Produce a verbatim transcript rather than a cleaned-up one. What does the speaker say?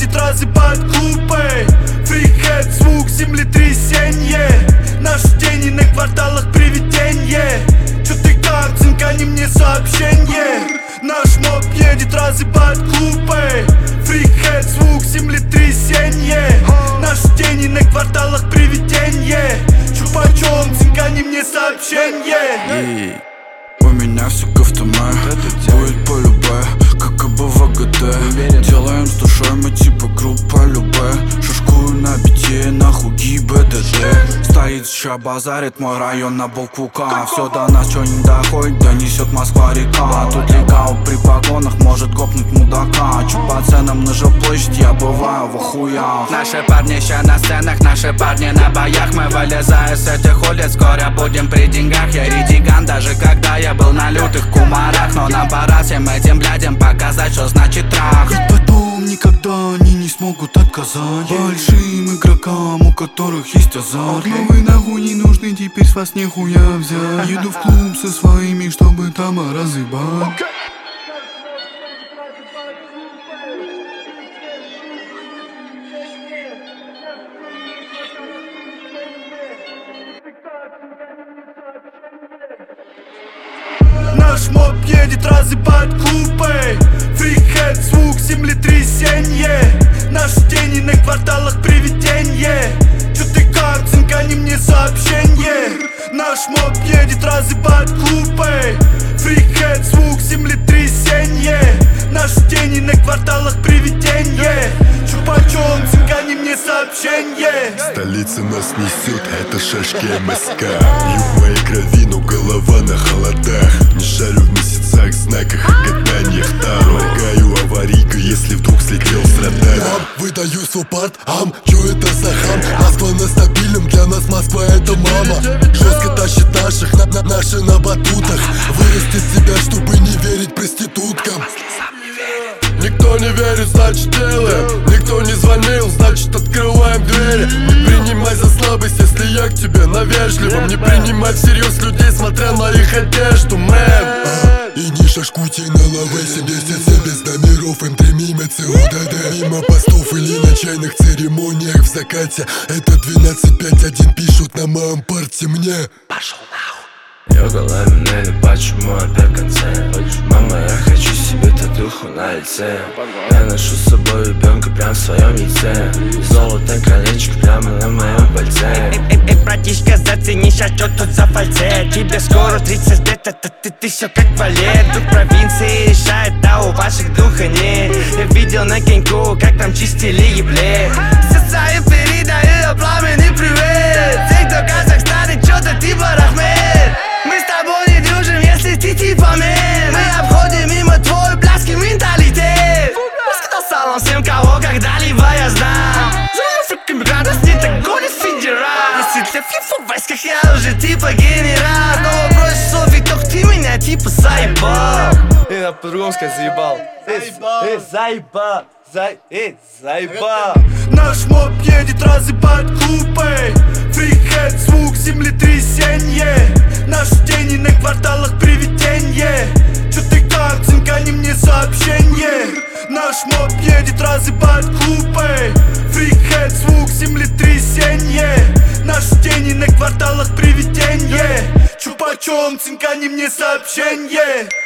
едет разъебать клубы. Фрикхед, звук землетрясенье. Наши тени на кварталах привиденье. Чё ты как, цинкани мне сообщенье. Наш моб едет разъебать клубы. Фрикхед, звук землетрясенье. Наши тени на кварталах привиденье. Чё почём, цинкани мне сообщенье. У меня все КФТМ, будет по любэ, как и бы в АГД. Делаем с душой, мы типа группа любэ. Шашкую на бите, нахуй ГИБДД. Стоит ща базарит мой район на букву К. Все до нас, чё не доходит, да несет Москва река. Тут легал при погонах может гопнуть мудака. Чё по ценам на жилплощадь, я бываю в охуях. Наши парни ща на сценах, наши парни на боях. Мы вылезая с этих улиц, скоро будем при деньгах. Я редиган, даже когда я был на лютых кумарах. Но нам пора всем этим блядям показать, что значит трах. И потом никогда они не смогут отказать большим игрокам, у которых есть азарт. Но вы нахуй не нужны, теперь с вас нихуя взять. Еду в клуб со своими, чтобы там разъебать. Наш моб едет разъебать клубы. Фрикхед, звук землетрясенье. Наши тени на кварталах привиденье. Чё ты как, цинкани мне сообщенье. Наш моб едет разъебать клубы. Фрикхед, звук землетрясенье. Наши тени на кварталах привиденье. Чё почём, цинкани мне сообщенье. Столица нас несет, это шашки МСК. Юг моей крови, но голова на холодах. Не шарю в месяцах, знаках и гаданиях Таро. Помогаю аварийка, если вдруг слетел с радара. Выдаю свой парт, ам, чё это за хам? Москва на стабильном, для нас Москва это мама. Жестко тащит наших, на, на, наши на батутах. Вырастет себя, чтобы не верить проституткам. Никто не верит, значит делаем. Никто не звонил, значит открываем двери. Не принимай за слабость, если я к тебе на вежливом. Не принимай всерьез людей, смотря на их одежду, мэн. а, И не шашкуйте на лаве семьдесят семь без номеров эм три мимо ЦУДД. Мимо постов или на чайных церемониях в закате. Это двенадцать пять один пишут на моем парте мне. Пошел нахуй. Я голове, почему опять концерт? Мама, я хочу себе татуху на лице. Я ношу с собой ребенка прям в своем яйце. Золотое колечко прямо на моем пальце. Эй, эй, эй, братишка, зацени, ща чё тут за фальце? Тебе скоро тридцать лет, это ты, ты всё как валет. Тут провинции решает, а у ваших духа нет. Я видел на Кеньку, как там чистили ебле. Сердца им передаю пламенный привет. Те, кто в Казахстане, чё-то типа Рахмет. Мы с тобой не дружим, если ты типа мен. Мы обходим мимо твой блядский менталитет. Рассказал салон всем, кого когда-либо я знал. За мигрантов не так гонит федерал. Если для фифа в войсках я уже типа генерал. Снова бросишь Софи, только ты меня типа заебал. Эй, надо по-другому сказать, заебал. Эй, заебал. Зай... Эй, заебал. Наш моб едет разъебать клубы. Фрикхед, звук землетрясенье. Наши тени на кварталах привиденье. Чё ты как, цинкани мне сообщенье. Наш моб едет разъебать клубы. Фрикхед, звук землетрясенье. Наши тени на кварталах привиденье. Чё почём, цинкани мне сообщенье.